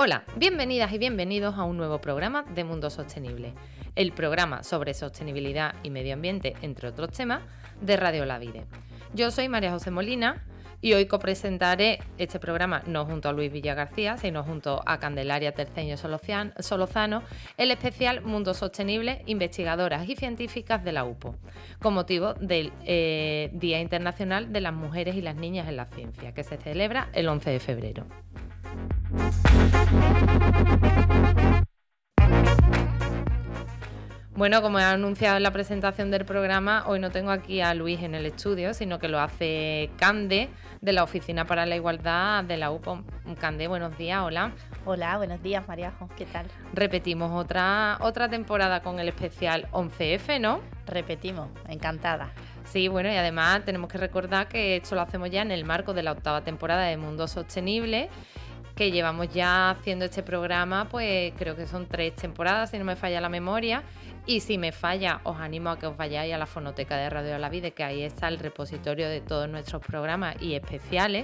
Hola, bienvenidas y bienvenidos a un nuevo programa de Mundo Sostenible, el programa sobre sostenibilidad y medio ambiente, entre otros temas, de Radio La Vide. Yo soy María José Molina y hoy copresentaré este programa no junto a Luis Villagarcía, sino junto a Candelaria Terceño Solozano, el especial Mundo Sostenible, investigadoras y científicas de la UPO, con motivo del Día Internacional de las Mujeres y las Niñas en la Ciencia, que se celebra el 11 de febrero. Bueno, como he anunciado en la presentación del programa, hoy no tengo aquí a Luis en el estudio, sino que lo hace Cande, de la Oficina para la Igualdad de la UPO. Cande, buenos días, hola. Hola, buenos días, Mariajo, ¿qué tal? Repetimos otra temporada con el especial 11F, ¿no? Repetimos, encantada. Sí, bueno, y además tenemos que recordar que esto lo hacemos ya en el marco de la 8ª temporada de Mundo Sostenible, que llevamos ya haciendo este programa, pues creo que son 3 temporadas, si no me falla la memoria. Y si me falla, os animo a que os vayáis a la fonoteca de Radio La Vide, que ahí está el repositorio de todos nuestros programas y especiales.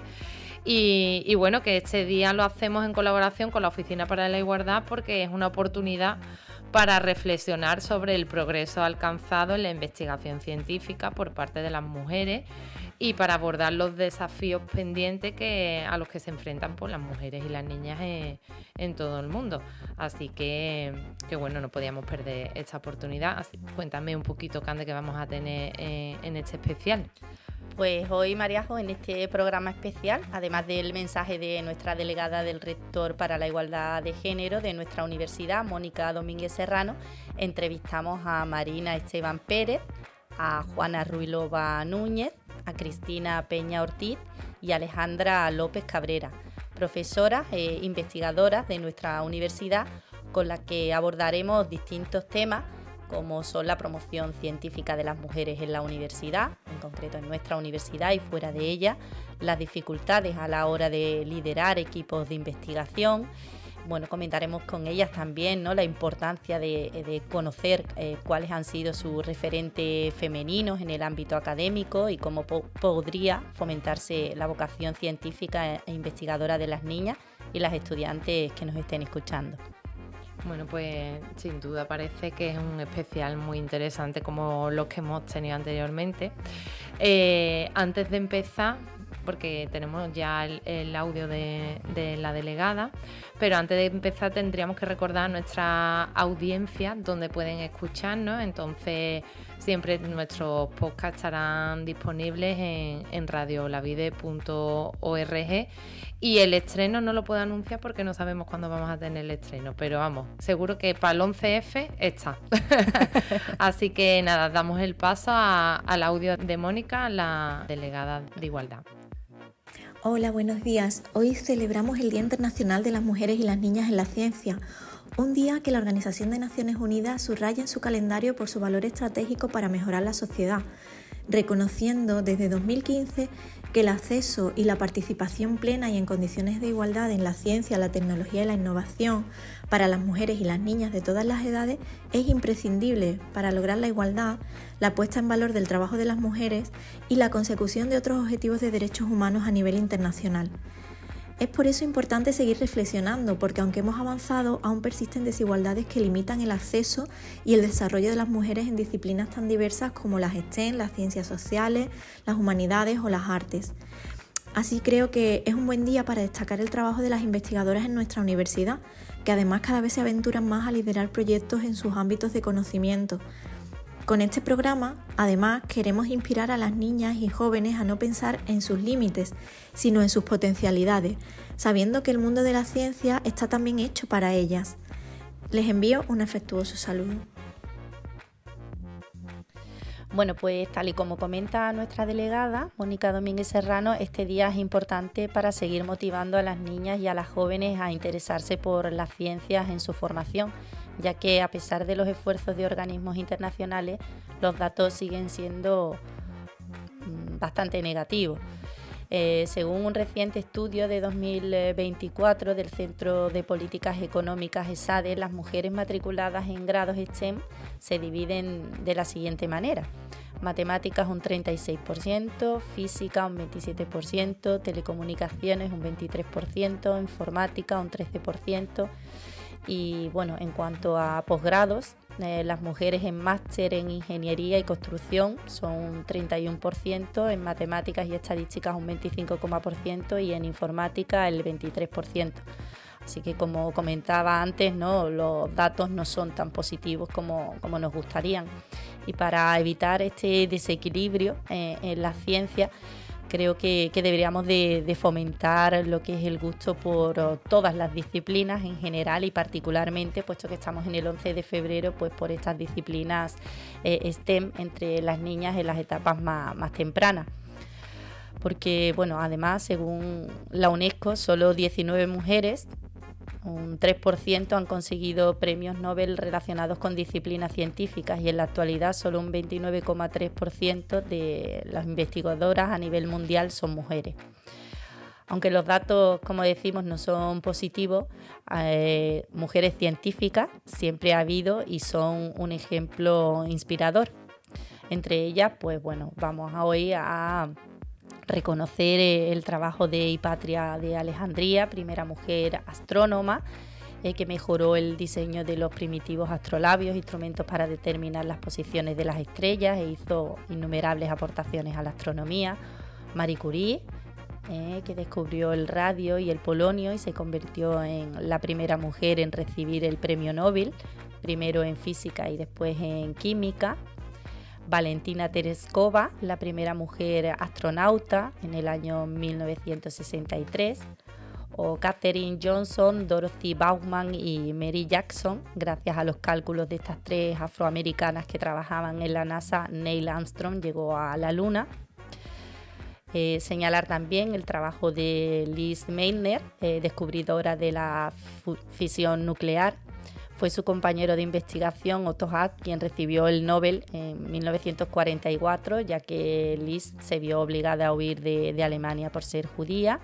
Y bueno, que este día lo hacemos en colaboración con la Oficina para la Igualdad, porque es una oportunidad para reflexionar sobre el progreso alcanzado en la investigación científica por parte de las mujeres y para abordar los desafíos pendientes a los que se enfrentan pues, las mujeres y las niñas en todo el mundo. Así que bueno, no podíamos perder esta oportunidad. Así, cuéntame un poquito, Cande, que vamos a tener en este especial. Pues hoy, Mariajo, en este programa especial, además del mensaje de nuestra delegada del Rector para la Igualdad de Género de nuestra universidad, Mónica Domínguez Serrano, entrevistamos a Marina Esteban Pérez, a Juana Ruilova Núñez, a Cristina Peña Ortiz y a Alejandra López Cabrera, profesoras e investigadoras de nuestra universidad, con las que abordaremos distintos temas como son la promoción científica de las mujeres en la universidad, en concreto en nuestra universidad y fuera de ella, las dificultades a la hora de liderar equipos de investigación. Bueno, comentaremos con ellas también, ¿no?, la importancia de conocer cuáles han sido sus referentes femeninos en el ámbito académico y cómo podría fomentarse la vocación científica e investigadora de las niñas y las estudiantes que nos estén escuchando. Bueno, pues sin duda parece que es un especial muy interesante como los que hemos tenido anteriormente. Antes de empezar, porque tenemos ya el audio de la delegada, pero antes de empezar tendríamos que recordar nuestra audiencia donde pueden escucharnos. Entonces siempre nuestros podcasts estarán disponibles en radiolavide.org y el estreno no lo puedo anunciar porque no sabemos cuándo vamos a tener el estreno, pero vamos, seguro que para el 11F está. Así que nada, damos el paso al audio de Mónica, la delegada de Igualdad. Hola, buenos días. Hoy celebramos el Día Internacional de las Mujeres y las Niñas en la Ciencia, un día que la Organización de Naciones Unidas subraya en su calendario por su valor estratégico para mejorar la sociedad, reconociendo desde 2015 que el acceso y la participación plena y en condiciones de igualdad en la ciencia, la tecnología y la innovación para las mujeres y las niñas de todas las edades es imprescindible para lograr la igualdad, la puesta en valor del trabajo de las mujeres y la consecución de otros objetivos de derechos humanos a nivel internacional. Es por eso importante seguir reflexionando, porque aunque hemos avanzado, aún persisten desigualdades que limitan el acceso y el desarrollo de las mujeres en disciplinas tan diversas como las STEM, las ciencias sociales, las humanidades o las artes. Así creo que es un buen día para destacar el trabajo de las investigadoras en nuestra universidad, que además cada vez se aventuran más a liderar proyectos en sus ámbitos de conocimiento. Con este programa, además, queremos inspirar a las niñas y jóvenes a no pensar en sus límites, sino en sus potencialidades, sabiendo que el mundo de la ciencia está también hecho para ellas. Les envío un afectuoso saludo. Bueno, pues tal y como comenta nuestra delegada, Mónica Domínguez Serrano, este día es importante para seguir motivando a las niñas y a las jóvenes a interesarse por las ciencias en su formación, ya que a pesar de los esfuerzos de organismos internacionales, los datos siguen siendo bastante negativos. Según un reciente estudio de 2024 del Centro de Políticas Económicas ESADE, las mujeres matriculadas en grados STEM se dividen de la siguiente manera: matemáticas un 36%, física un 27%, telecomunicaciones un 23%, informática un 13%. Y bueno, en cuanto a posgrados, las mujeres en máster en ingeniería y construcción son un 31%, en matemáticas y estadísticas un 25,% y en informática el 23%. Así que, como comentaba antes, ¿no?, los datos no son tan positivos como nos gustarían. Y para evitar este desequilibrio en la ciencia, creo que deberíamos de fomentar lo que es el gusto por todas las disciplinas en general y particularmente, puesto que estamos en el 11 de febrero, pues por estas disciplinas STEM entre las niñas en las etapas más tempranas. Porque, bueno, además, según la UNESCO, solo 19 mujeres, un 3%, han conseguido premios Nobel relacionados con disciplinas científicas y en la actualidad solo un 29,3% de las investigadoras a nivel mundial son mujeres. Aunque los datos, como decimos, no son positivos, mujeres científicas siempre ha habido y son un ejemplo inspirador. Entre ellas, pues bueno, vamos hoy a reconocer el trabajo de Hipatria de Alejandría, primera mujer astrónoma, que mejoró el diseño de los primitivos astrolabios, instrumentos para determinar las posiciones de las estrellas, e hizo innumerables aportaciones a la astronomía. Marie Curie, que descubrió el radio y el polonio y se convirtió en la primera mujer en recibir el premio Nobel, primero en física y después en química. Valentina Tereskova, la primera mujer astronauta en el año 1963, o Katherine Johnson, Dorothy Baumann y Mary Jackson. Gracias a los cálculos de estas tres afroamericanas que trabajaban en la NASA, Neil Armstrong llegó a la Luna. Señalar también el trabajo de Lise Meitner, descubridora de la fisión nuclear. Fue su compañero de investigación, Otto Hahn, quien recibió el Nobel en 1944, ya que Lise se vio obligada a huir de Alemania por ser judía.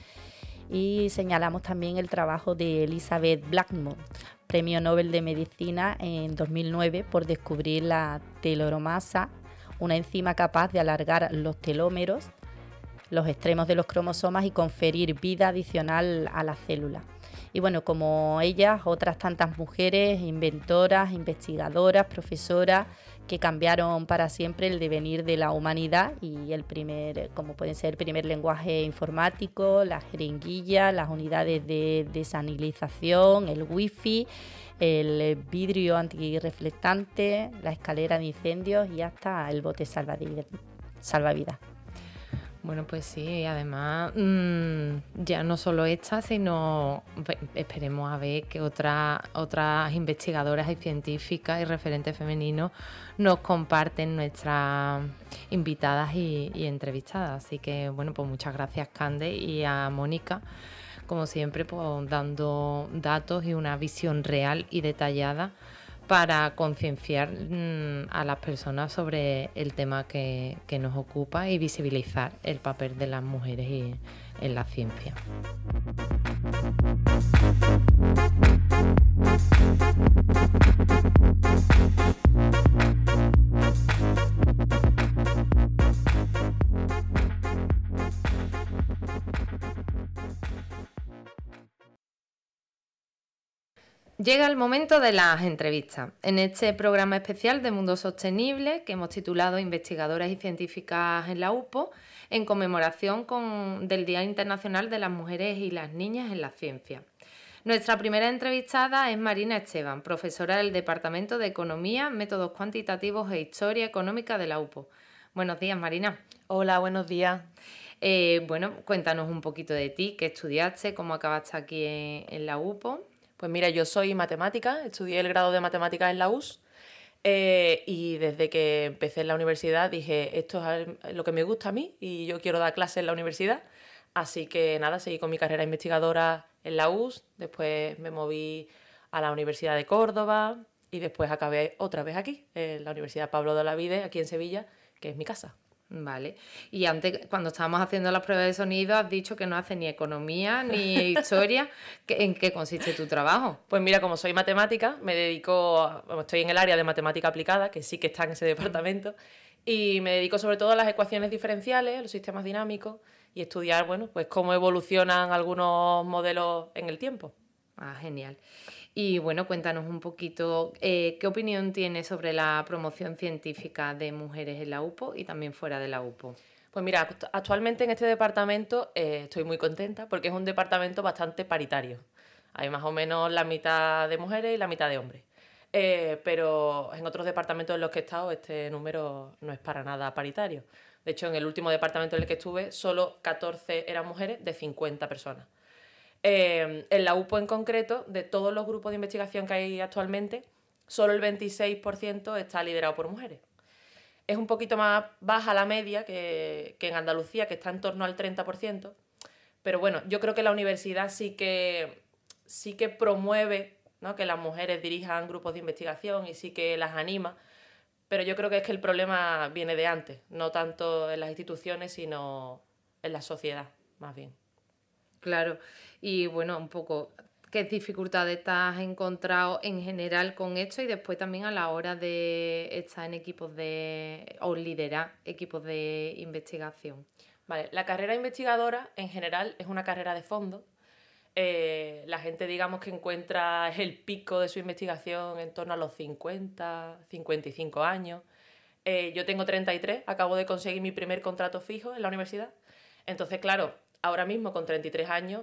Y señalamos también el trabajo de Elizabeth Blackmore, premio Nobel de Medicina en 2009 por descubrir la teloromasa, una enzima capaz de alargar los telómeros, los extremos de los cromosomas, y conferir vida adicional a las células. Y bueno, como ellas, otras tantas mujeres, inventoras, investigadoras, profesoras, que cambiaron para siempre el devenir de la humanidad, y como pueden ser el primer lenguaje informático, las jeringuillas, las unidades de desanilización, el wifi, el vidrio antirreflectante, la escalera de incendios y hasta el bote salvavidas. Bueno, pues sí, además ya no solo esta, sino esperemos a ver que otras investigadoras y científicas y referentes femeninos nos comparten nuestras invitadas y entrevistadas. Así que, bueno, pues muchas gracias, Cande, y a Mónica, como siempre, pues dando datos y una visión real y detallada para concienciar a las personas sobre el tema que nos ocupa y visibilizar el papel de las mujeres en la ciencia. Llega el momento de las entrevistas. En este programa especial de Mundo Sostenible, que hemos titulado Investigadoras y Científicas en la UPO, en conmemoración del Día Internacional de las Mujeres y las Niñas en la Ciencia. Nuestra primera entrevistada es Marina Esteban, profesora del Departamento de Economía, Métodos Cuantitativos e Historia Económica de la UPO. Buenos días, Marina. Hola, buenos días. Bueno, cuéntanos un poquito de ti, qué estudiaste, cómo acabaste aquí en la UPO. Pues mira, yo soy matemática, estudié el grado de matemáticas en la US y desde que empecé en la universidad dije, esto es lo que me gusta a mí y yo quiero dar clases en la universidad. Así que nada, seguí con mi carrera investigadora en la US, después me moví a la Universidad de Córdoba y después acabé otra vez aquí, en la Universidad Pablo de Olavide, aquí en Sevilla, que es mi casa. Vale. Y antes, cuando estábamos haciendo las pruebas de sonido, has dicho que no haces ni economía ni historia. ¿En qué consiste tu trabajo? Pues mira, como soy matemática, me dedico, estoy en el área de matemática aplicada, que sí que está en ese departamento, y me dedico sobre todo a las ecuaciones diferenciales, a los sistemas dinámicos, y estudiar, bueno, pues cómo evolucionan algunos modelos en el tiempo. Ah, genial. Y bueno, cuéntanos un poquito, ¿qué opinión tienes sobre la promoción científica de mujeres en la UPO y también fuera de la UPO? Pues mira, actualmente en este departamento estoy muy contenta porque es un departamento bastante paritario. Hay más o menos la mitad de mujeres y la mitad de hombres. Pero en otros departamentos en los que he estado este número no es para nada paritario. De hecho, en el último departamento en el que estuve, solo 14 eran mujeres de 50 personas. En la UPO en concreto, de todos los grupos de investigación que hay actualmente, solo el 26% está liderado por mujeres. Es un poquito más baja la media que en Andalucía, que está en torno al 30%, pero bueno, yo creo que la universidad sí que promueve, ¿no?, que las mujeres dirijan grupos de investigación y sí que las anima, pero yo creo que es que el problema viene de antes, no tanto en las instituciones, sino en la sociedad, más bien. Claro, y bueno, un poco, ¿qué dificultades te has encontrado en general con esto y después también a la hora de estar en equipos o liderar equipos de investigación? Vale, la carrera investigadora en general es una carrera de fondo. La gente, digamos, que encuentra el pico de su investigación en torno a los 50, 55 años. Yo tengo 33, acabo de conseguir mi primer contrato fijo en la universidad. Entonces, claro, ahora mismo con 33 años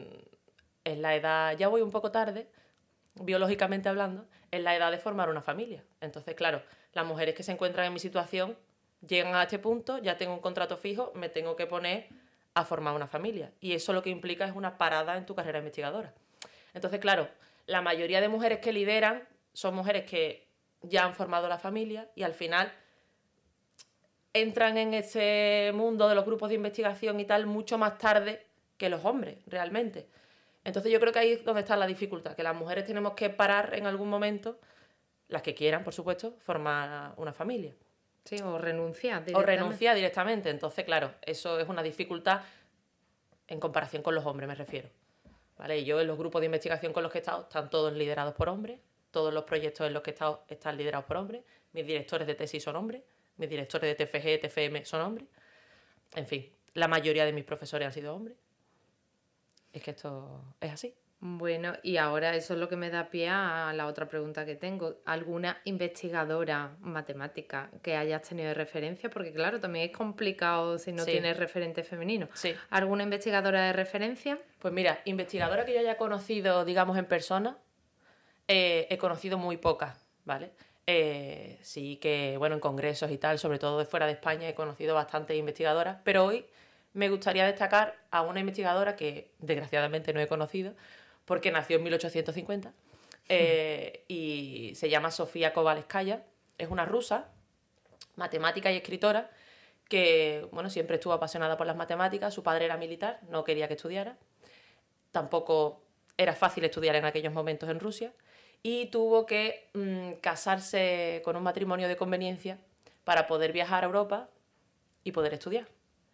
es la edad, ya voy un poco tarde, biológicamente hablando, es la edad de formar una familia. Entonces, claro, las mujeres que se encuentran en mi situación llegan a este punto, ya tengo un contrato fijo, me tengo que poner a formar una familia. Y eso lo que implica es una parada en tu carrera investigadora. Entonces, claro, la mayoría de mujeres que lideran son mujeres que ya han formado la familia y al final entran en ese mundo de los grupos de investigación y tal mucho más tarde que los hombres, realmente. Entonces yo creo que ahí es donde está la dificultad, que las mujeres tenemos que parar en algún momento, las que quieran, por supuesto, formar una familia. Sí, o renunciar directamente. O renunciar directamente. Entonces, claro, eso es una dificultad en comparación con los hombres, me refiero. ¿Vale? Y yo en los grupos de investigación con los que he estado, están todos liderados por hombres, todos los proyectos en los que he estado están liderados por hombres, mis directores de tesis son hombres, mis directores de TFG, TFM son hombres. En fin, la mayoría de mis profesores han sido hombres. Es que esto es así. Bueno, y ahora eso es lo que me da pie a la otra pregunta que tengo. ¿Alguna investigadora matemática que hayas tenido de referencia? Porque claro, también es complicado si no tienes referente femenino. Sí. ¿Alguna investigadora de referencia? Pues mira, investigadora que yo haya conocido, digamos, en persona, he conocido muy pocas, ¿vale? Sí que, bueno, en congresos y tal, sobre todo de fuera de España, he conocido bastantes investigadoras, pero hoy me gustaría destacar a una investigadora que desgraciadamente no he conocido, porque nació en 1850, y se llama Sofía Kovalevskaya, es una rusa, matemática y escritora, que, bueno, siempre estuvo apasionada por las matemáticas, su padre era militar, no quería que estudiara, tampoco era fácil estudiar en aquellos momentos en Rusia, y tuvo que casarse con un matrimonio de conveniencia para poder viajar a Europa y poder estudiar.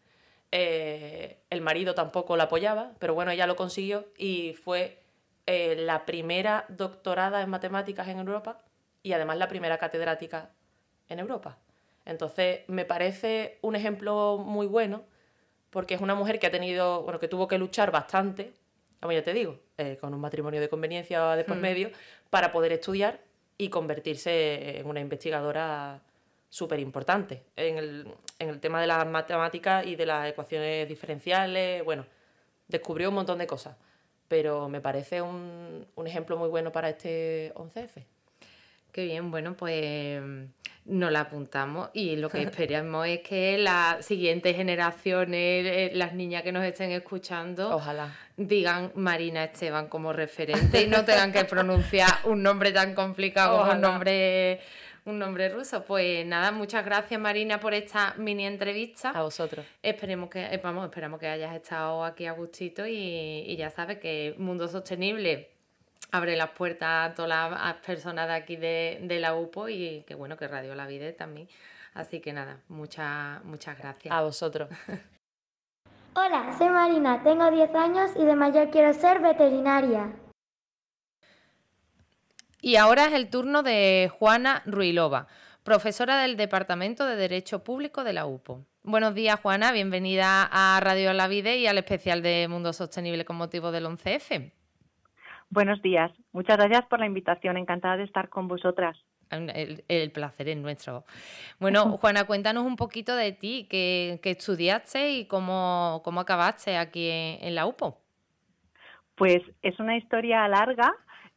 El marido tampoco la apoyaba, pero bueno, ella lo consiguió y fue la primera doctorada en matemáticas en Europa y además la primera catedrática en Europa. Entonces me parece un ejemplo muy bueno porque es una mujer que ha tenido, bueno, que tuvo que luchar bastante, como ya te digo, con un matrimonio de conveniencia de por medio, para poder estudiar y convertirse en una investigadora súper importante en el tema de las matemáticas y de las ecuaciones diferenciales. Bueno, descubrió un montón de cosas, pero me parece un ejemplo muy bueno para este 11F. Qué bien, bueno, pues nos la apuntamos y lo que esperamos es que las siguientes generaciones, las niñas que nos estén escuchando, ojalá, digan Marina Esteban como referente y no tengan que pronunciar un nombre tan complicado como un nombre ruso. Pues nada, muchas gracias Marina por esta mini entrevista. A vosotros. Esperamos que hayas estado aquí a gustito y ya sabes que Mundo Sostenible abre las puertas a todas las personas de aquí de la UPO y que bueno, que Radio La Vida también. Así que nada, muchas gracias. A vosotros. Hola, soy Marina, tengo 10 años y de mayor quiero ser veterinaria. Y ahora es el turno de Juana Ruilova, profesora del Departamento de Derecho Público de la UPO. Buenos días, Juana, bienvenida a Radio La Vida y al especial de Mundo Sostenible con motivo del 11F. Buenos días, muchas gracias por la invitación, encantada de estar con vosotras. El placer es nuestro. Bueno, Juana, cuéntanos un poquito de ti, qué estudiaste y cómo acabaste aquí en la UPO. Pues es una historia larga.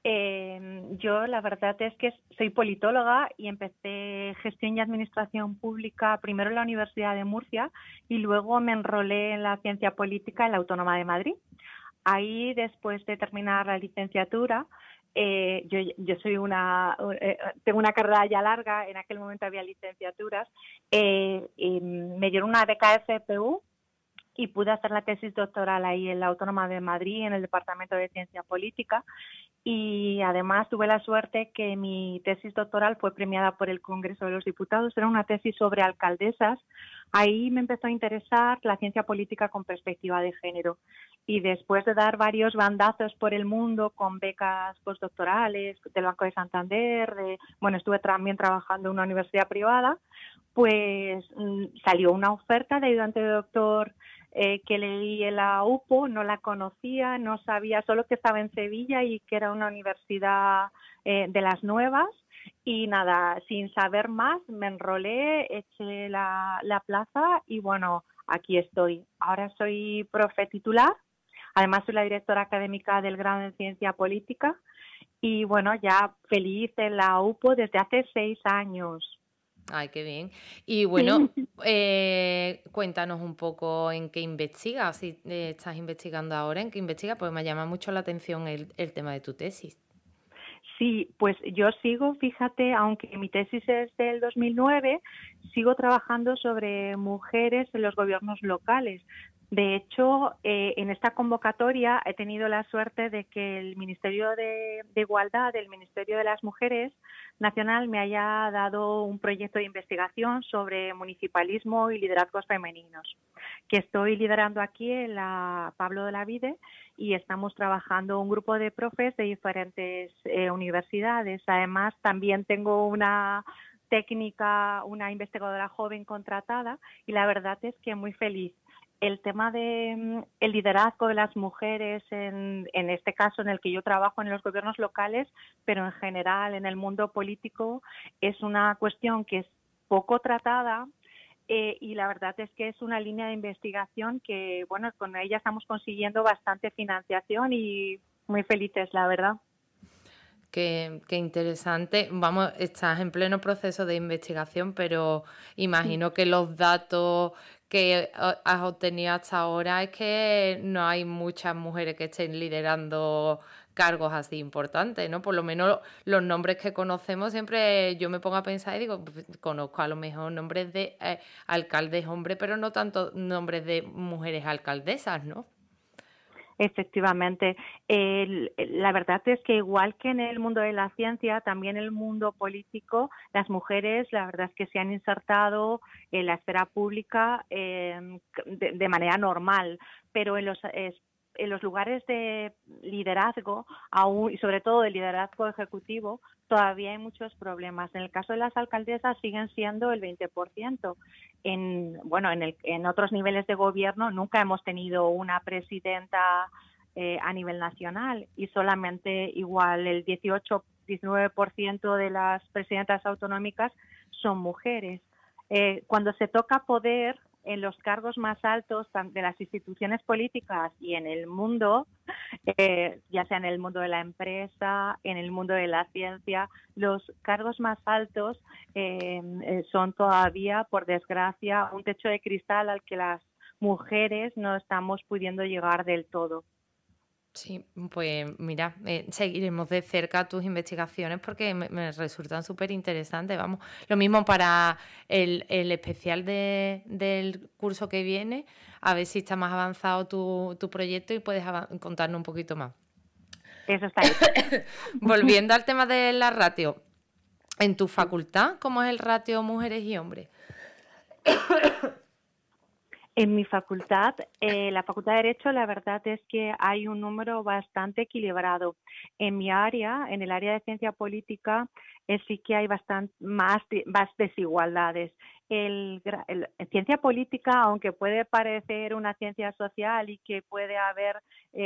Yo la verdad es que soy politóloga y empecé gestión y administración pública primero en la Universidad de Murcia y luego me enrolé en la ciencia política en la Autónoma de Madrid. Ahí, después de terminar la licenciatura, yo tengo una carrera ya larga, en aquel momento había licenciaturas, y me dieron una beca FPU y pude hacer la tesis doctoral ahí en la Autónoma de Madrid, en el Departamento de Ciencia Política. Y además tuve la suerte que mi tesis doctoral fue premiada por el Congreso de los Diputados. Era una tesis sobre alcaldesas. Ahí me empezó a interesar la ciencia política con perspectiva de género. Y después de dar varios bandazos por el mundo con becas postdoctorales del Banco de Santander, estuve también trabajando en una universidad privada, pues salió una oferta de ayudante de doctor que leí en la UPO, no la conocía, no sabía, solo que estaba en Sevilla y que era una universidad de las nuevas. Y nada, sin saber más, me enrolé, eché la plaza y bueno, aquí estoy. Ahora soy profe titular, además soy la directora académica del grado en Ciencia Política y bueno, ya feliz en la UPO desde hace 6 años. Ay, qué bien. Y bueno, cuéntanos un poco en qué investigas, si estás investigando ahora, en qué investigas, pues me llama mucho la atención el tema de tu tesis. Sí, pues yo sigo, fíjate, aunque mi tesis es del 2009, sigo trabajando sobre mujeres en los gobiernos locales. De hecho, en esta convocatoria he tenido la suerte de que el Ministerio de Igualdad, el Ministerio de las Mujeres Nacional, me haya dado un proyecto de investigación sobre municipalismo y liderazgos femeninos, que estoy liderando aquí en la Pablo de la Vide y estamos trabajando un grupo de profes de diferentes universidades. Además, también tengo una técnica, una investigadora joven contratada y la verdad es que muy feliz. El tema de el liderazgo de las mujeres, en este caso en el que yo trabajo en los gobiernos locales, pero en general en el mundo político, es una cuestión que es poco tratada y la verdad es que es una línea de investigación que, bueno, con ella estamos consiguiendo bastante financiación y muy felices, la verdad. Qué interesante. Vamos, estás en pleno proceso de investigación, pero imagino que los datos que has obtenido hasta ahora es que no hay muchas mujeres que estén liderando cargos así importantes, ¿no? Por lo menos los nombres que conocemos, siempre yo me pongo a pensar y digo, pues, conozco a lo mejor nombres de alcaldes hombres, pero no tanto nombres de mujeres alcaldesas, ¿no? Efectivamente. La verdad es que igual que en el mundo de la ciencia, también en el mundo político, las mujeres, la verdad es que se han insertado en la esfera pública de manera normal, pero en los lugares de liderazgo, aún, y sobre todo de liderazgo ejecutivo, todavía hay muchos problemas. En el caso de las alcaldesas siguen siendo el 20%. En otros niveles de gobierno nunca hemos tenido una presidenta a nivel nacional y solamente igual el 18-19% de las presidentas autonómicas son mujeres. Cuando se toca poder en los cargos más altos de las instituciones políticas y en el mundo, ya sea en el mundo de la empresa, en el mundo de la ciencia, los cargos más altos son todavía, por desgracia, un techo de cristal al que las mujeres no estamos pudiendo llegar del todo. Sí, pues mira, seguiremos de cerca tus investigaciones porque me resultan súper interesantes. Vamos, lo mismo para el especial del curso que viene, a ver si está más avanzado tu proyecto y puedes contarnos un poquito más. Eso está hecho. Volviendo al tema de la ratio, en tu facultad, ¿cómo es el ratio mujeres y hombres? En mi facultad, la Facultad de Derecho, la verdad es que hay un número bastante equilibrado. En mi área, en el área de ciencia política, sí que hay más desigualdades. En ciencia política, aunque puede parecer una ciencia social y que puede haber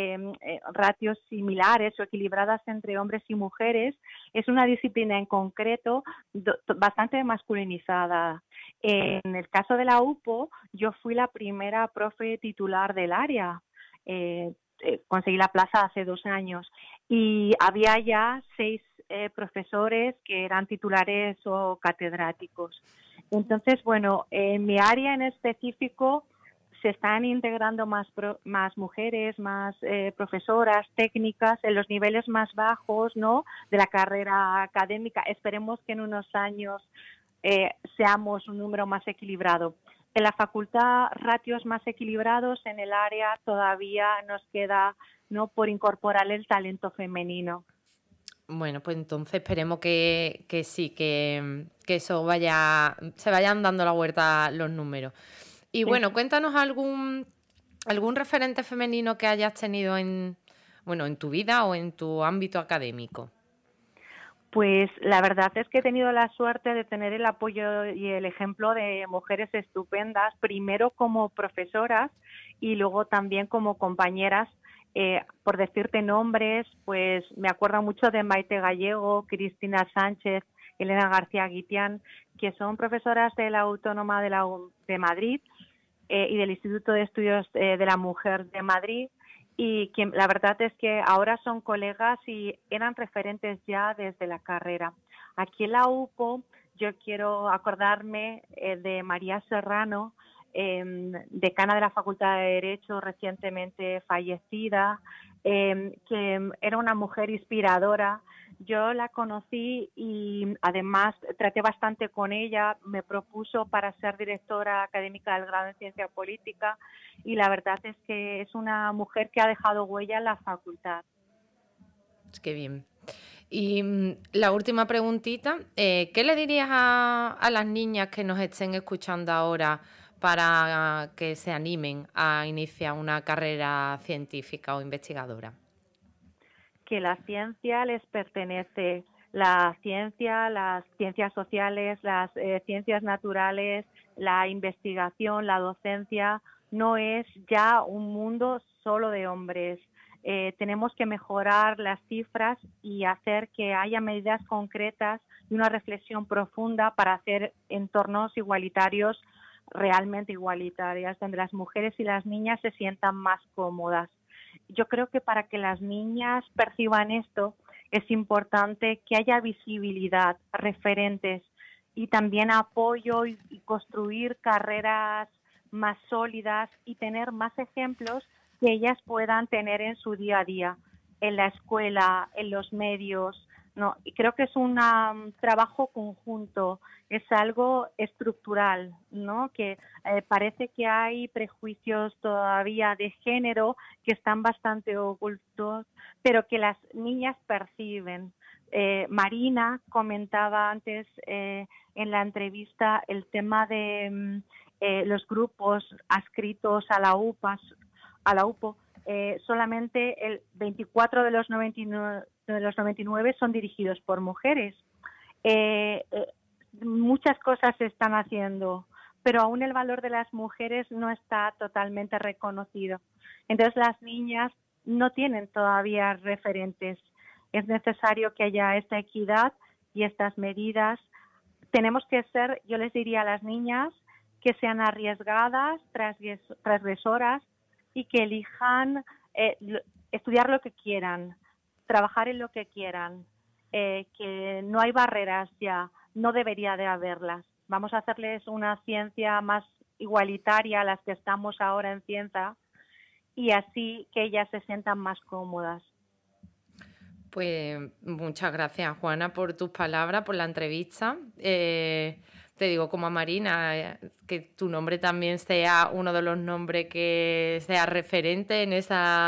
ratios similares o equilibradas entre hombres y mujeres, es una disciplina en concreto bastante masculinizada. En el caso de la UPO, yo fui la primera profe titular del área. Conseguí la plaza hace 2 años y había ya 6 profesores que eran titulares o catedráticos. Entonces, bueno, en mi área en específico se están integrando más mujeres, más profesoras técnicas en los niveles más bajos, ¿no?, de la carrera académica. Esperemos que en unos años seamos un número más equilibrado. En la facultad, ratios más equilibrados, en el área todavía nos queda, ¿no?, por incorporar el talento femenino. Bueno, pues entonces esperemos que sí, que eso se vayan dando la vuelta los números. Y bueno, cuéntanos algún referente femenino que hayas tenido en tu vida o en tu ámbito académico. Pues la verdad es que he tenido la suerte de tener el apoyo y el ejemplo de mujeres estupendas, primero como profesoras y luego también como compañeras. Por decirte nombres, pues me acuerdo mucho de Maite Gallego, Cristina Sánchez, Elena García Guitián, que son profesoras de la Autónoma de Madrid y del Instituto de Estudios de la Mujer de Madrid, y que la verdad es que ahora son colegas y eran referentes ya desde la carrera. Aquí en la UPO yo quiero acordarme de María Serrano, decana de la Facultad de Derecho, recientemente fallecida, que era una mujer inspiradora. Yo la conocí y además traté bastante con ella, me propuso para ser directora académica del grado en Ciencia Política y la verdad es que es una mujer que ha dejado huella en la facultad. Qué bien. Y la última preguntita, ¿qué le dirías a las niñas que nos estén escuchando ahora para que se animen a iniciar una carrera científica o investigadora? Que la ciencia les pertenece. La ciencia, las ciencias sociales, las ciencias naturales, la investigación, la docencia, no es ya un mundo solo de hombres. Tenemos que mejorar las cifras y hacer que haya medidas concretas y una reflexión profunda para hacer entornos igualitarios, realmente igualitarias, donde las mujeres y las niñas se sientan más cómodas. Yo creo que para que las niñas perciban esto es importante que haya visibilidad, referentes y también apoyo y construir carreras más sólidas y tener más ejemplos que ellas puedan tener en su día a día, en la escuela, en los medios, ¿no? Y creo que es un trabajo conjunto, es algo estructural, ¿no? Que parece que hay prejuicios todavía de género que están bastante ocultos, pero que las niñas perciben. Marina comentaba antes en la entrevista el tema de los grupos adscritos a la UPO. Solamente el 24 de los 99 son dirigidos por mujeres. Muchas cosas se están haciendo, pero aún el valor de las mujeres no está totalmente reconocido. Entonces las niñas no tienen todavía referentes. Es necesario que haya esta equidad y estas medidas. Tenemos que ser, yo les diría a las niñas, que sean arriesgadas, transgresoras y que elijan estudiar lo que quieran, trabajar en lo que quieran, que no hay barreras ya, no debería de haberlas. Vamos a hacerles una ciencia más igualitaria a las que estamos ahora en ciencia y así que ellas se sientan más cómodas. Pues muchas gracias, Juana, por tus palabras, por la entrevista. Te digo como a Marina, que tu nombre también sea uno de los nombres que sea referente en esa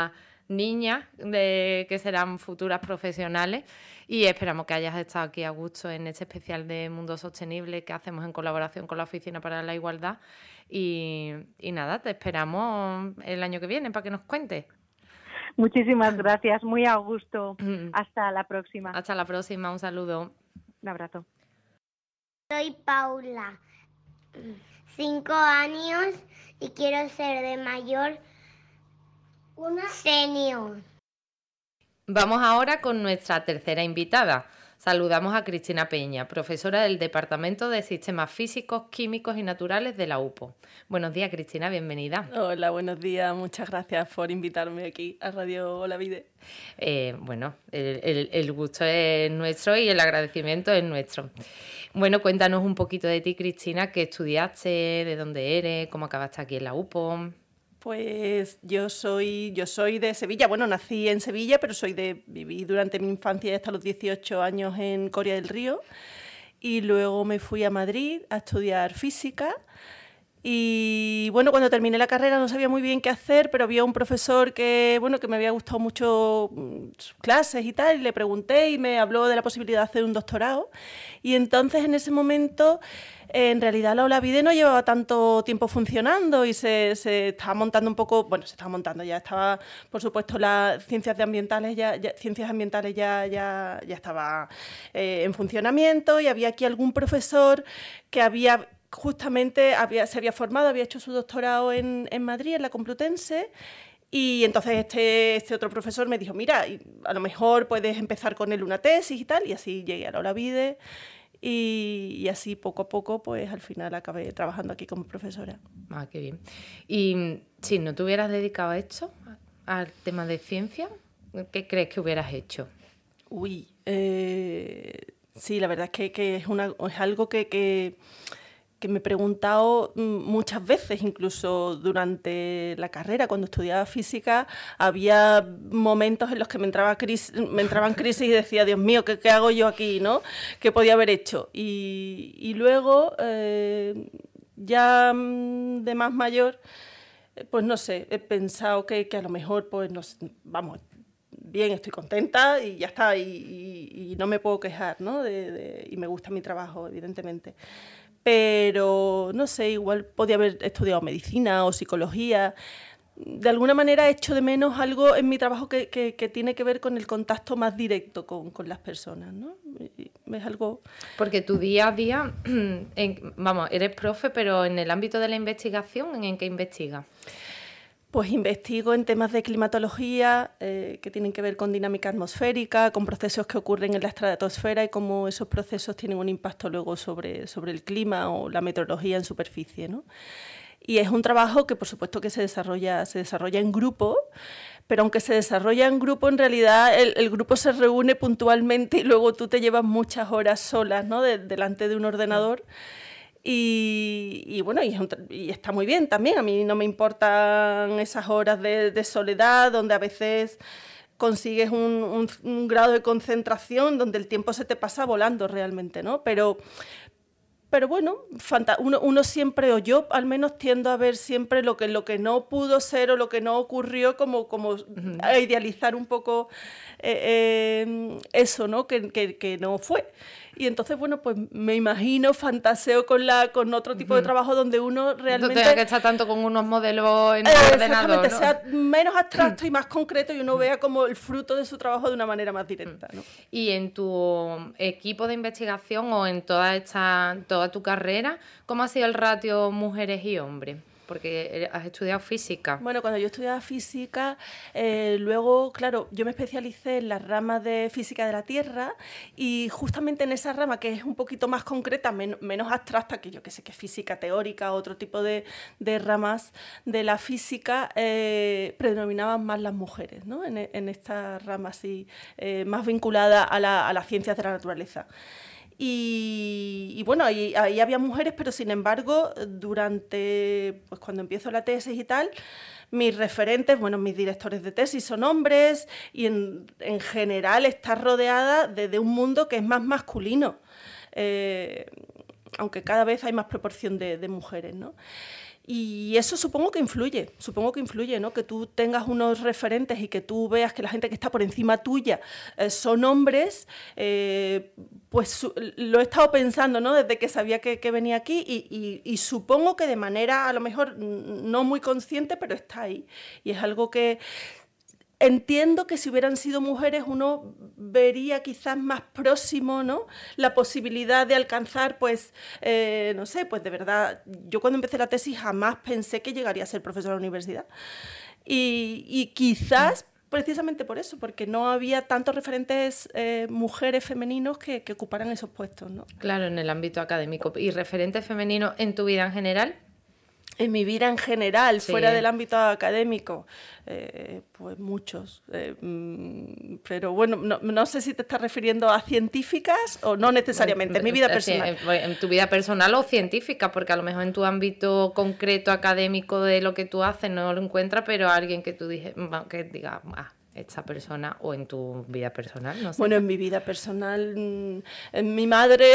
niñas que serán futuras profesionales, y esperamos que hayas estado aquí a gusto en este especial de Mundo Sostenible que hacemos en colaboración con la Oficina para la Igualdad. Y nada, te esperamos el año que viene para que nos cuentes. Muchísimas gracias, muy a gusto. Hasta la próxima. Hasta la próxima, un saludo. Un abrazo. Soy Paula, 5 años y quiero ser de mayor una senior. Vamos ahora con nuestra tercera invitada. Saludamos a Cristina Peña, profesora del Departamento de Sistemas Físicos, Químicos y Naturales de la UPO. Buenos días, Cristina, bienvenida. Hola, buenos días. Muchas gracias por invitarme aquí a Radio Olavide. Bueno, el gusto es nuestro y el agradecimiento es nuestro. Bueno, cuéntanos un poquito de ti, Cristina, qué estudiaste, de dónde eres, cómo acabaste aquí en la UPO. Pues yo soy de Sevilla. Bueno, nací en Sevilla, pero viví durante mi infancia hasta los 18 años en Coria del Río y luego me fui a Madrid a estudiar física. Y bueno, cuando terminé la carrera no sabía muy bien qué hacer, pero había un profesor que me había gustado mucho sus clases y tal, y le pregunté y me habló de la posibilidad de hacer un doctorado. Y entonces en ese momento, en realidad la Olavide no llevaba tanto tiempo funcionando y se estaba montando un poco, bueno, se estaba montando, ya estaba, por supuesto, las ciencias ambientales ya estaba en funcionamiento, y había aquí algún profesor que había justamente se había formado, había hecho su doctorado en Madrid, en la Complutense, y entonces este otro profesor me dijo, mira, a lo mejor puedes empezar con él una tesis y tal, y así llegué a la Olavide, y así poco a poco, pues al final acabé trabajando aquí como profesora. Ah, qué bien. Y si no te hubieras dedicado a esto, al tema de ciencia, ¿qué crees que hubieras hecho? Sí, la verdad es que es algo que me he preguntado muchas veces, incluso durante la carrera. Cuando estudiaba física había momentos en los que me entraban crisis y decía, Dios mío, ¿qué hago yo aquí, ¿no? ¿Qué podía haber hecho? Y luego, ya de más mayor, pues no sé, he pensado que a lo mejor, pues no sé, vamos, bien, estoy contenta y ya está, y no me puedo quejar, ¿no? Y me gusta mi trabajo, evidentemente. Pero, no sé, igual podía haber estudiado medicina o psicología. De alguna manera he hecho de menos algo en mi trabajo que tiene que ver con el contacto más directo con las personas, ¿no? Es algo... Porque tu día a día, eres profe, pero en el ámbito de la investigación, ¿en qué investigas? Pues investigo en temas de climatología que tienen que ver con dinámica atmosférica, con procesos que ocurren en la estratosfera y cómo esos procesos tienen un impacto luego sobre el clima o la meteorología en superficie, ¿no? Y es un trabajo que, por supuesto, que se desarrolla en grupo, pero aunque se desarrolla en grupo, en realidad el grupo se reúne puntualmente y luego tú te llevas muchas horas solas, ¿no? delante de un ordenador. Y bueno, y está muy bien también. A mí no me importan esas horas de soledad donde a veces consigues un grado de concentración donde el tiempo se te pasa volando realmente, ¿no? Pero bueno, uno siempre, o yo al menos tiendo a ver siempre lo que no pudo ser o lo que no ocurrió, como a idealizar un poco eso, ¿no? Que no fue. Y entonces, bueno, pues me imagino, fantaseo con otro tipo de trabajo donde uno realmente... No tenga que estar tanto con unos modelos en el ordenador, ¿no? Sea menos abstracto y más concreto, y uno vea como el fruto de su trabajo de una manera más directa, ¿no? Y en tu equipo de investigación o en toda tu carrera, ¿cómo ha sido el ratio mujeres y hombres? Porque has estudiado física. Bueno, cuando yo estudiaba física, luego, claro, yo me especialicé en las ramas de física de la Tierra, y justamente en esa rama, que es un poquito más concreta, menos abstracta que yo que sé, que física teórica o otro tipo de ramas de la física, predominaban más las mujeres, ¿no? En esta rama así, más vinculada a las ciencias de la naturaleza. Y bueno, ahí había mujeres, pero sin embargo, pues cuando empiezo la tesis y tal, mis referentes, bueno, mis directores de tesis son hombres, y en general está rodeada de un mundo que es más masculino, aunque cada vez hay más proporción de mujeres, ¿no? Y eso supongo que influye, ¿no? Que tú tengas unos referentes y que tú veas que la gente que está por encima tuya son hombres, pues lo he estado pensando, ¿no? Desde que sabía que venía aquí y supongo que de manera a lo mejor no muy consciente, pero está ahí. Y es algo que entiendo que si hubieran sido mujeres uno vería quizás más próximo, ¿no? La posibilidad de alcanzar, pues, no sé, pues de verdad, yo cuando empecé la tesis jamás pensé que llegaría a ser profesora de la universidad. Y quizás precisamente por eso, porque no había tantos referentes mujeres femeninos que ocuparan esos puestos, ¿no? Claro, en el ámbito académico. ¿Y referentes femeninos en tu vida en general? En mi vida en general, Sí. fuera del ámbito académico, pues muchos. Pero bueno, no sé si te estás refiriendo a científicas o no necesariamente, en mi vida personal. En tu vida personal o científica, porque a lo mejor en tu ámbito concreto académico de lo que tú haces no lo encuentras, pero alguien que tú que diga, esta persona, o en tu vida personal, no sé. Bueno, en mi vida personal, en mi madre,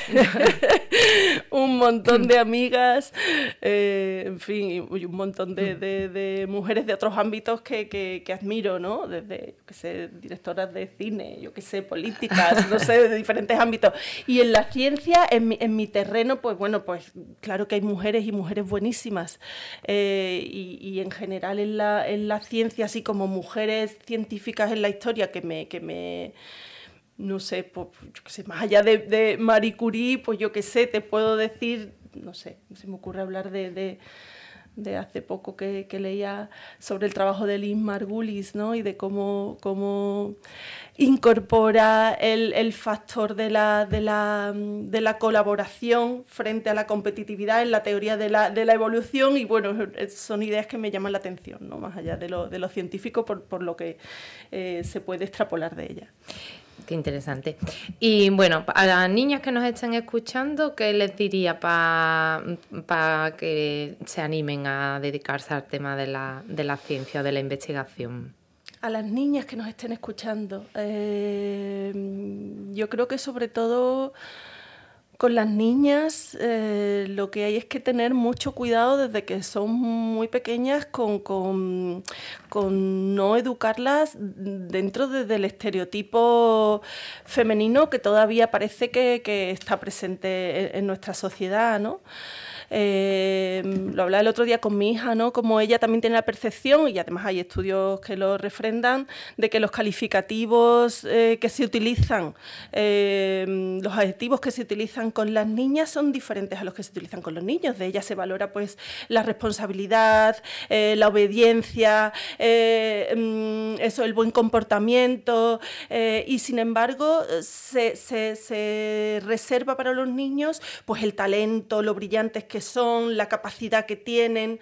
un montón de amigas, en fin, y un montón de mujeres de otros ámbitos que admiro, ¿no? Desde, yo qué sé, directoras de cine, yo qué sé, políticas, no sé, de diferentes ámbitos. Y en la ciencia, en mi terreno, pues bueno, pues claro que hay mujeres y mujeres buenísimas. Y en general en la ciencia, así como mujeres científicas en la historia que me no sé, pues, yo qué sé, más allá de Marie Curie, pues yo qué sé, te puedo decir, no sé, se me ocurre hablar de hace poco que leía sobre el trabajo de Lynn Margulis, ¿no? Y de cómo incorpora el factor de la colaboración frente a la competitividad en la teoría de la evolución, y bueno, son ideas que me llaman la atención, ¿no? Más allá de lo científico, por lo que se puede extrapolar de ella. Qué interesante. Y bueno, a las niñas que nos estén escuchando, ¿qué les diría para que se animen a dedicarse al tema de la ciencia o de la investigación? A las niñas que nos estén escuchando, yo creo que sobre todo con las niñas lo que hay es que tener mucho cuidado desde que son muy pequeñas con no educarlas dentro del estereotipo femenino que todavía parece que está presente en nuestra sociedad, ¿no? Lo hablaba el otro día con mi hija, ¿no? Como ella también tiene la percepción, y además hay estudios que lo refrendan, de que los calificativos que se utilizan, los adjetivos que se utilizan con las niñas son diferentes a los que se utilizan con los niños. De ellas se valora pues la responsabilidad, la obediencia, el buen comportamiento, y sin embargo se reserva para los niños pues el talento, lo brillantes que son, la capacidad que tienen,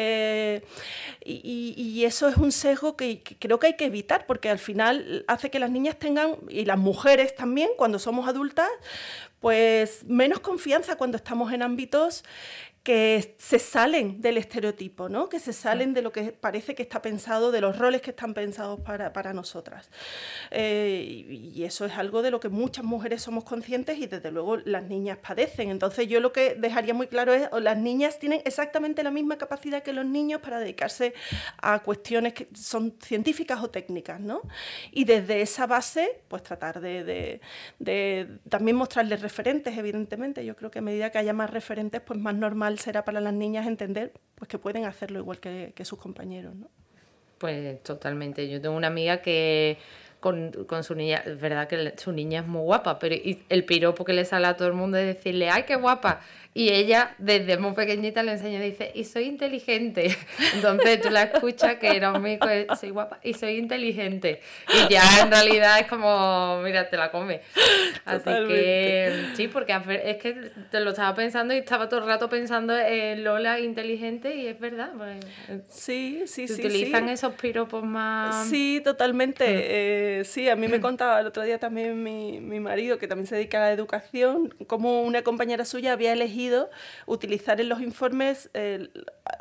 y eso es un sesgo que creo que hay que evitar, porque al final hace que las niñas tengan, y las mujeres también, cuando somos adultas, pues menos confianza cuando estamos en ámbitos que se salen del estereotipo, ¿no? Que se salen de lo que parece que está pensado, de los roles que están pensados para nosotras. Y eso es algo de lo que muchas mujeres somos conscientes y desde luego las niñas padecen. Entonces yo lo que dejaría muy claro es que las niñas tienen exactamente la misma capacidad que los niños para dedicarse a cuestiones que son científicas o técnicas, ¿no? Y desde esa base, pues tratar de también mostrarles referentes, evidentemente. Yo creo que a medida que haya más referentes, pues más normal será para las niñas entender pues que pueden hacerlo igual que sus compañeros, ¿no? Pues totalmente. Yo tengo una amiga que con su niña, es verdad que su niña es muy guapa, pero el piropo que le sale a todo el mundo es decirle, ¡ay, qué guapa! Y ella, desde muy pequeñita, le enseña, dice, y soy inteligente. Entonces tú la escuchas que era un médico, soy guapa y soy inteligente. Y ya en realidad es como, mira, te la come. Así Totalmente. que sí, porque es que te lo estaba pensando y estaba todo el rato pensando en Lola inteligente, y es verdad. Pues, Sí. se utilizan esos piropos más... Sí, totalmente. Sí, a mí me contaba el otro día también mi marido, que también se dedica a la educación, como una compañera suya había elegido utilizar en los informes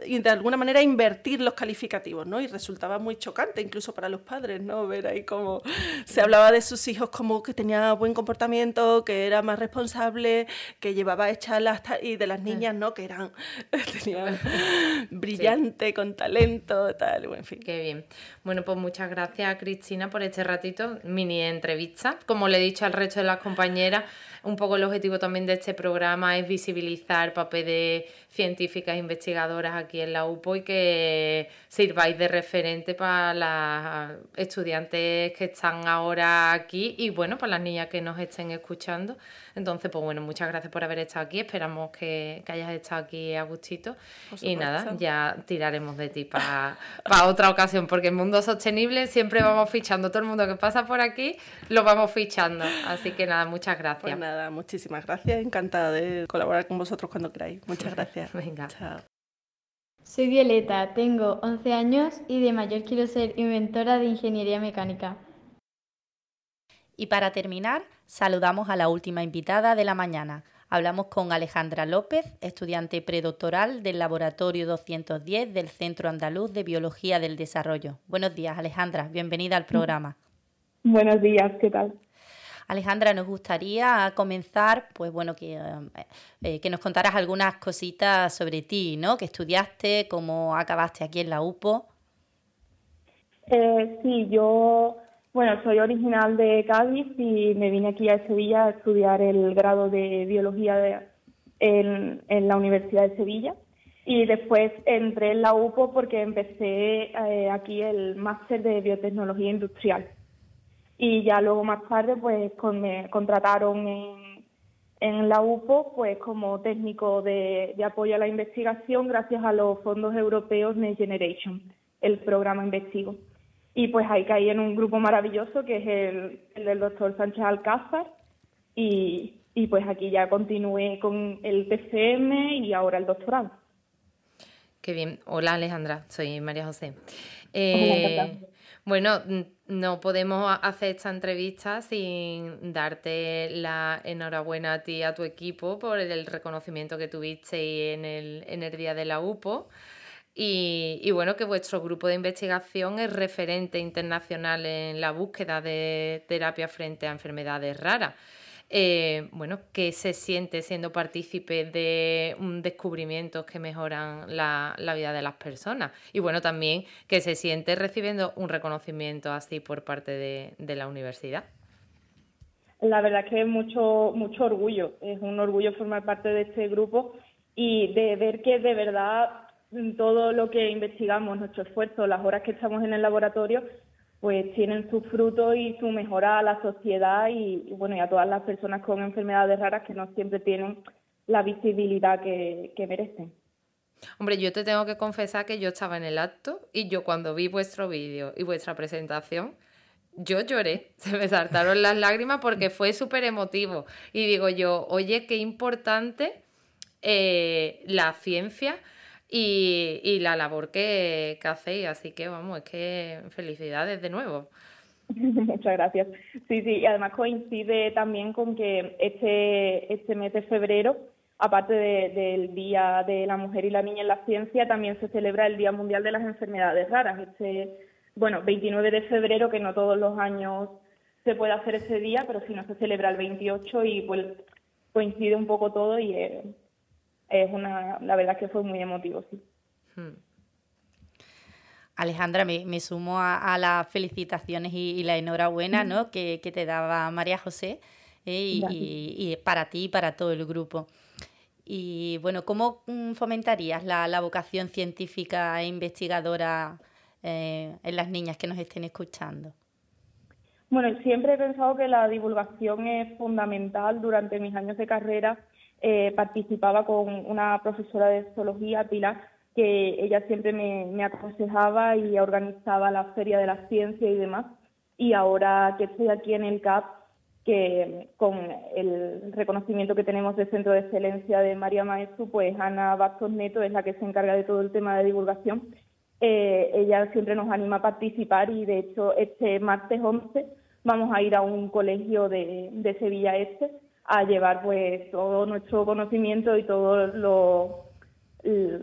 y de alguna manera invertir los calificativos, ¿no? Y resultaba muy chocante, incluso para los padres, ¿no? Ver ahí cómo se hablaba de sus hijos como que tenía buen comportamiento, que era más responsable, que llevaba hechas y de las niñas, ¿no? Que tenían brillante, con talento, tal, bueno, en fin. Qué bien. Bueno, pues muchas gracias, Cristina, por este ratito, mini entrevista. Como le he dicho al resto de las compañeras, un poco el objetivo también de este programa es visibilizar el papel de científicas e investigadoras aquí en la UPO y que sirváis de referente para las estudiantes que están ahora aquí y bueno, para las niñas que nos estén escuchando. Entonces, pues bueno, muchas gracias por haber estado aquí. Esperamos que hayas estado aquí a gustito. Y nada, ya tiraremos de ti para otra ocasión, porque en Mundo Sostenible siempre vamos fichando. Todo el mundo que pasa por aquí lo vamos fichando. Así que nada, muchas gracias. Pues nada, muchísimas gracias. Encantada de colaborar con vosotros cuando queráis. Muchas gracias. Venga. Chao. Soy Violeta, tengo 11 años y de mayor quiero ser inventora de ingeniería mecánica. Y para terminar, saludamos a la última invitada de la mañana. Hablamos con Alejandra López, estudiante predoctoral del Laboratorio 210 del Centro Andaluz de Biología del Desarrollo. Buenos días, Alejandra. Bienvenida al programa. Buenos días, ¿qué tal? Alejandra, nos gustaría comenzar, pues bueno, que nos contaras algunas cositas sobre ti, ¿no? Que estudiaste, cómo acabaste aquí en la UPO. Sí, yo, soy original de Cádiz y me vine aquí a Sevilla a estudiar el grado de Biología en la Universidad de Sevilla. Y después entré en la UPO porque empecé aquí el máster de Biotecnología Industrial. Y ya luego más tarde pues me contrataron en la UPO pues como técnico de apoyo a la investigación gracias a los fondos europeos Next Generation, el programa Investigo. Y pues ahí caí en un grupo maravilloso que es el del doctor Sánchez Alcázar y pues aquí ya continué con el TCM y ahora el doctorado. Qué bien. Hola Alejandra, soy María José. Bueno, no podemos hacer esta entrevista sin darte la enhorabuena a ti y a tu equipo por el reconocimiento que tuviste en el Día de la UPO. Y bueno, que vuestro grupo de investigación es referente internacional en la búsqueda de terapia frente a enfermedades raras. Bueno, ¿qué se siente siendo partícipe de descubrimientos que mejoran la vida de las personas? Y bueno, también ¿qué se siente recibiendo un reconocimiento así por parte de la universidad? La verdad que es mucho orgullo, es un orgullo formar parte de este grupo y de ver que de verdad todo lo que investigamos, nuestro esfuerzo, las horas que estamos en el laboratorio, pues tienen su fruto y su mejora a la sociedad y a todas las personas con enfermedades raras que no siempre tienen la visibilidad que merecen. Hombre, yo te tengo que confesar que yo estaba en el acto y yo cuando vi vuestro vídeo y vuestra presentación, yo lloré, se me saltaron las lágrimas porque fue súper emotivo. Y digo yo, oye, qué importante la ciencia y la labor que hacéis, así que vamos, es que felicidades de nuevo. Muchas gracias. Sí, y además coincide también con que este mes de febrero, aparte del Día de la Mujer y la Niña en la Ciencia, también se celebra el Día Mundial de las Enfermedades Raras. 29 de febrero, que no todos los años se puede hacer ese día, pero si no se celebra el 28 y pues coincide un poco todo y la verdad que fue muy emotivo, sí. Alejandra, me sumo a las felicitaciones y la enhorabuena, ¿no? que te daba María José y para ti y para todo el grupo. Y bueno, ¿cómo fomentarías la vocación científica e investigadora en las niñas que nos estén escuchando? Bueno, siempre he pensado que la divulgación es fundamental. Durante mis años de carrera participaba con una profesora de zoología, Pilar, que ella siempre me aconsejaba y organizaba la Feria de la Ciencia y demás. Y ahora que estoy aquí en el CAP, que con el reconocimiento que tenemos del Centro de Excelencia de María Maestu, pues Ana Bastos Neto es la que se encarga de todo el tema de divulgación. Ella siempre nos anima a participar y de hecho este martes 11 vamos a ir a un colegio de Sevilla Este a llevar pues todo nuestro conocimiento y todo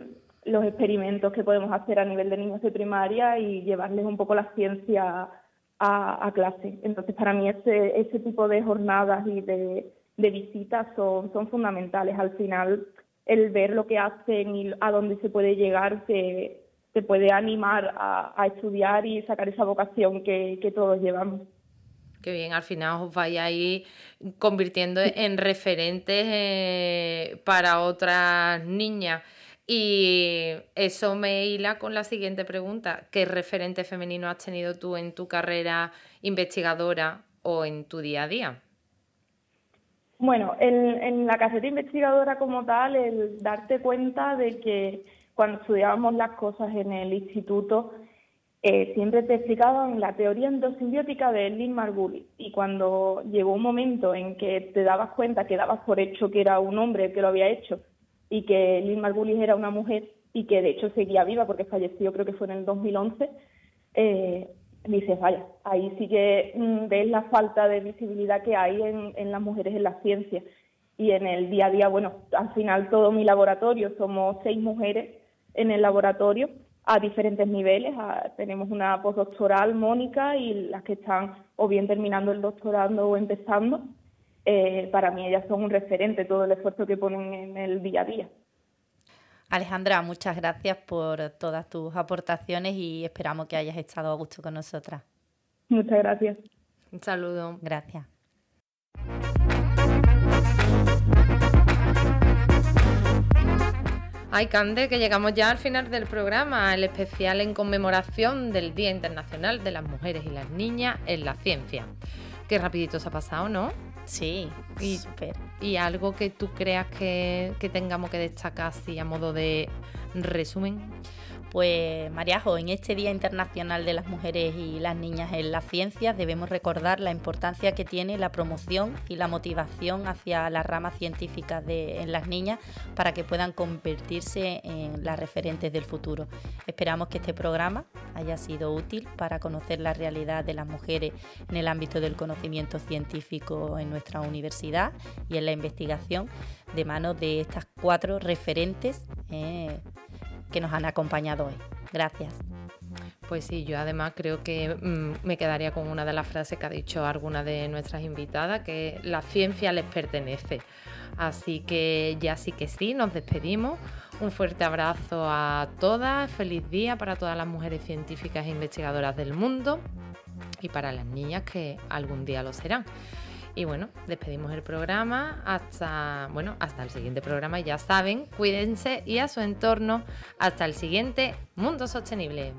los experimentos que podemos hacer a nivel de niños de primaria y llevarles un poco la ciencia a clase. Entonces, para mí ese tipo de jornadas y de visitas son fundamentales. Al final, el ver lo que hacen y a dónde se puede llegar te puede animar a estudiar y sacar esa vocación que todos llevamos. Qué bien, al final os vais a ir convirtiendo en referentes para otras niñas. Y eso me hila con la siguiente pregunta. ¿Qué referente femenino has tenido tú en tu carrera investigadora o en tu día a día? Bueno, en la carrera investigadora como tal, el darte cuenta de que cuando estudiábamos las cosas en el instituto, siempre te explicaban la teoría endosimbiótica de Lynn Margulis, y cuando llegó un momento en que te dabas cuenta que dabas por hecho que era un hombre el que lo había hecho y que Lynn Margulis era una mujer y que de hecho seguía viva porque falleció, creo que fue en el 2011, dices, vaya, ahí sí que ves la falta de visibilidad que hay en las mujeres en la ciencia. Y en el día a día, bueno, al final todo mi laboratorio, somos 6 mujeres en el laboratorio a diferentes niveles. Tenemos una postdoctoral, Mónica, y las que están o bien terminando el doctorado o empezando. Para mí ellas son un referente, todo el esfuerzo que ponen en el día a día. Alejandra, muchas gracias por todas tus aportaciones y esperamos que hayas estado a gusto con nosotras. Muchas gracias. Un saludo. Gracias. Ay, Cande, que llegamos ya al final del programa, el especial en conmemoración del Día Internacional de las Mujeres y las Niñas en la Ciencia. Qué rapidito se ha pasado, ¿no? Sí, súper. ¿Y algo que tú creas que tengamos que destacar así a modo de resumen? Pues, Mariajo, en este Día Internacional de las Mujeres y las Niñas en las Ciencias debemos recordar la importancia que tiene la promoción y la motivación hacia las ramas científicas en las niñas para que puedan convertirse en las referentes del futuro. Esperamos que este programa haya sido útil para conocer la realidad de las mujeres en el ámbito del conocimiento científico en nuestra universidad y en la investigación de manos de estas 4 referentes que nos han acompañado hoy. Gracias. Pues sí, yo además creo que me quedaría con una de las frases que ha dicho alguna de nuestras invitadas, que la ciencia les pertenece. Así que ya sí que sí, nos despedimos. Un fuerte abrazo a todas, feliz día para todas las mujeres científicas e investigadoras del mundo y para las niñas que algún día lo serán. Y bueno, despedimos el programa hasta el siguiente programa. Ya saben, cuídense y a su entorno. Hasta el siguiente Mundo Sostenible.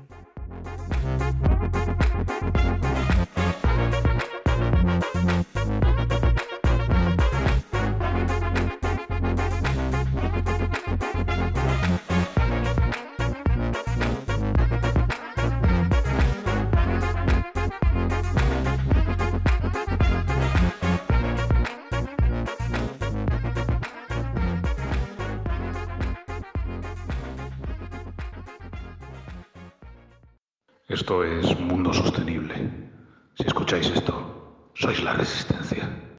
Esto es Mundo Sostenible. Si escucháis esto, sois la resistencia.